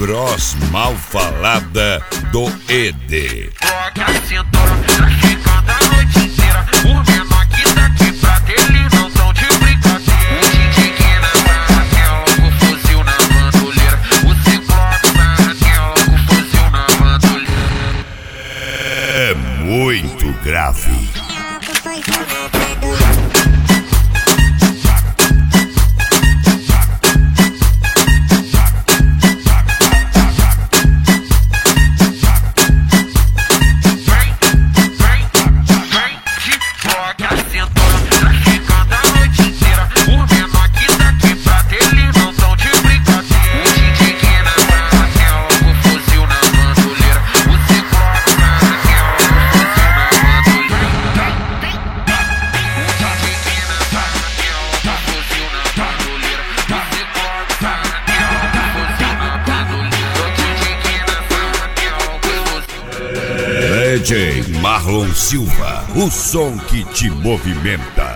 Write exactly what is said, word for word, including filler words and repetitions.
Cross mal falada do E D. Troca a cintura, tá ficando a noite inteira. Por menor que daqui pra dele não tão de brincadeira. O D J que na barra tem logo o fuzil na bandoleira. O Ciclope na barra tem logo o fuzil na bandoleira. É muito grave. D J Marlon Silva, o som que te movimenta.